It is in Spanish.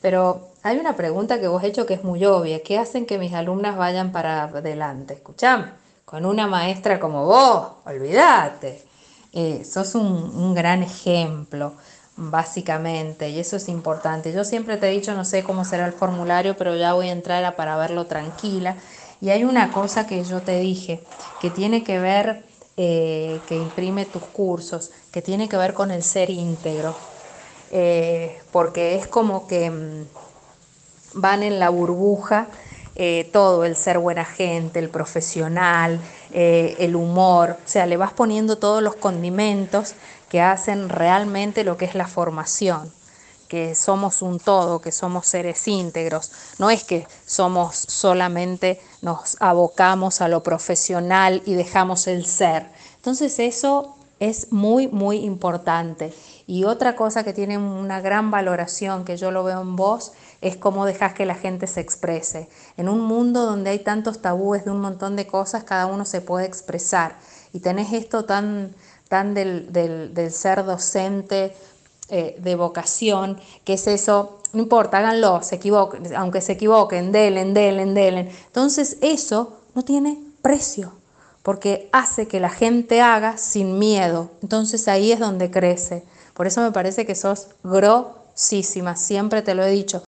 Pero hay una pregunta que vos has hecho que es muy obvia. ¿Qué hacen que mis alumnas vayan para adelante? Escuchame, con una maestra como vos, olvídate. Sos un gran ejemplo, básicamente, y eso es importante. Yo siempre te he dicho, no sé cómo será el formulario, pero ya voy a entrar para verlo tranquila. Y hay una cosa que yo te dije, que tiene que ver, que imprime tus cursos, que tiene que ver con el ser íntegro. Porque es como que van en la burbuja todo, el ser buena gente, el profesional, el humor, o sea, le vas poniendo todos los condimentos que hacen realmente lo que es la formación, que somos un todo, que somos seres íntegros, no es que somos solamente, nos abocamos a lo profesional y dejamos el ser. Entonces eso es muy, muy importante. Y otra cosa que tiene una gran valoración, que yo lo veo en vos, es cómo dejas que la gente se exprese. En un mundo donde hay tantos tabúes de un montón de cosas, cada uno se puede expresar. Y tenés esto tan del ser docente, de vocación, que es eso, no importa, háganlo, se equivoquen, aunque se equivoquen, delen. Entonces eso no tiene precio, porque hace que la gente haga sin miedo. Entonces ahí es donde crece. Por eso me parece que sos grosísima, siempre te lo he dicho.